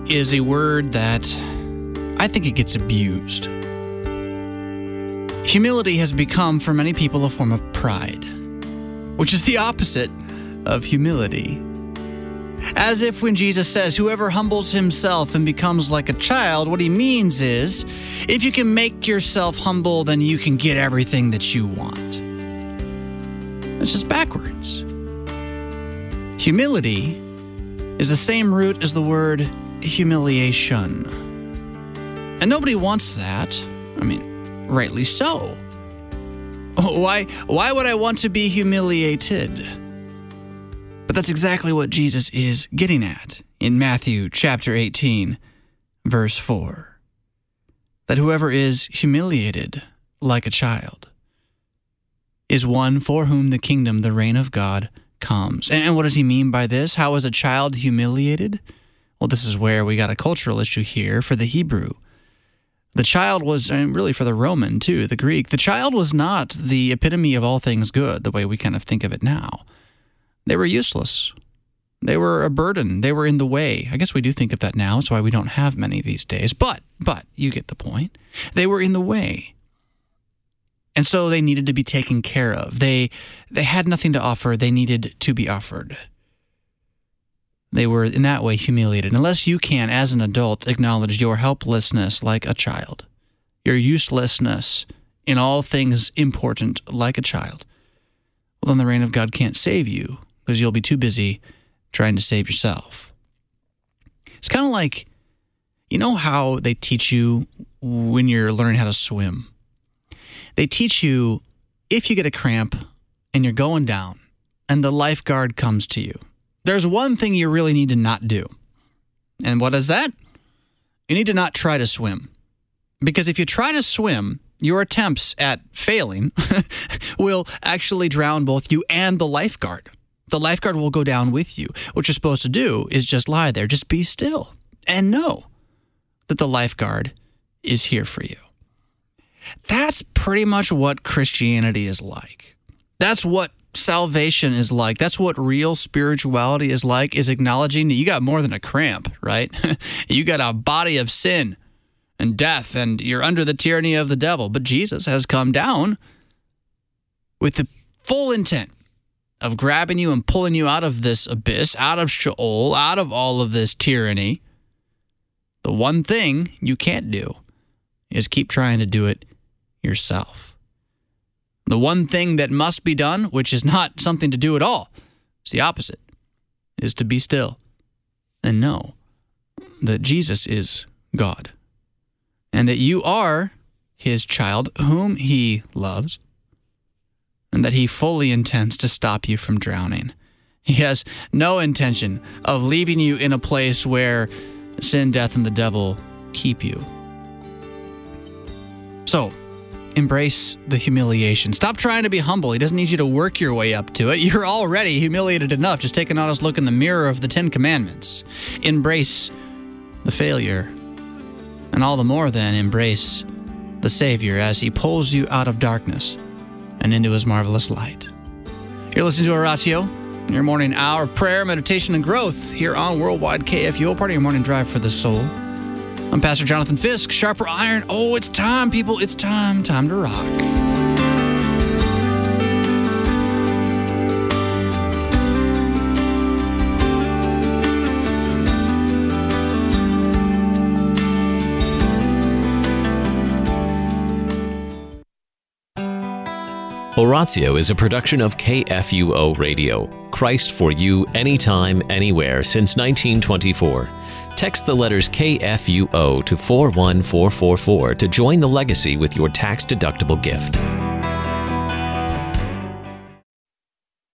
is a word that I think it gets abused. Humility has become, for many people, a form of pride, which is the opposite of humility. As if when Jesus says, whoever humbles himself and becomes like a child, what he means is, if you can make yourself humble, then you can get everything that you want. It's just backwards. Humility is the same root as the word humiliation. And nobody wants that. I mean, rightly so. Why would I want to be humiliated? But that's exactly what Jesus is getting at in Matthew chapter 18, verse 4. That whoever is humiliated like a child is one for whom the kingdom, the reign of God, comes. And what does he mean by this? How is a child humiliated? Well, this is where we got a cultural issue here for the Hebrew. The child was, and really for the Roman too, the Greek, the child was not the epitome of all things good, the way we kind of think of it now. They were useless. They were a burden. They were in the way. I guess we do think of that now. That's why we don't have many these days. But you get the point. They were in the way. And so they needed to be taken care of. They had nothing to offer. They needed to be offered. They were in that way humiliated. Unless you can, as an adult, acknowledge your helplessness like a child, your uselessness in all things important like a child, well, then the reign of God can't save you, because you'll be too busy trying to save yourself. It's kind of like, you know how they teach you when you're learning how to swim? They teach you if you get a cramp and you're going down and the lifeguard comes to you, there's one thing you really need to not do. And what is that? You need to not try to swim. Because if you try to swim, your attempts at failing will actually drown both you and the lifeguard. The lifeguard will go down with you. What you're supposed to do is just lie there, just be still, and know that the lifeguard is here for you. That's pretty much what Christianity is like. That's what salvation is like. That's what real spirituality is like, is acknowledging that you got more than a cramp, right? You got a body of sin and death, and you're under the tyranny of the devil. But Jesus has come down with the full intent of grabbing you and pulling you out of this abyss, out of Sheol, out of all of this tyranny. The one thing you can't do is keep trying to do it yourself. The one thing that must be done, which is not something to do at all, it's the opposite, is to be still and know that Jesus is God and that you are his child whom he loves, and that he fully intends to stop you from drowning. He has no intention of leaving you in a place where sin, death, and the devil keep you. So, embrace the humiliation. Stop trying to be humble. He doesn't need you to work your way up to it. You're already humiliated enough. Just take an honest look in the mirror of the 10 Commandments. Embrace the failure. And all the more then, embrace the Savior as he pulls you out of darkness and into his marvelous light. You're listening to Oratio, your morning hour of prayer, meditation, and growth here on Worldwide KFUO, part of your morning drive for the soul. I'm Pastor Jonathan Fisk, Sharper Iron. Oh, it's time, people. It's time to rock. Oratio is a production of KFUO Radio, Christ for you, anytime, anywhere, since 1924. Text the letters KFUO to 41444 to join the legacy with your tax-deductible gift.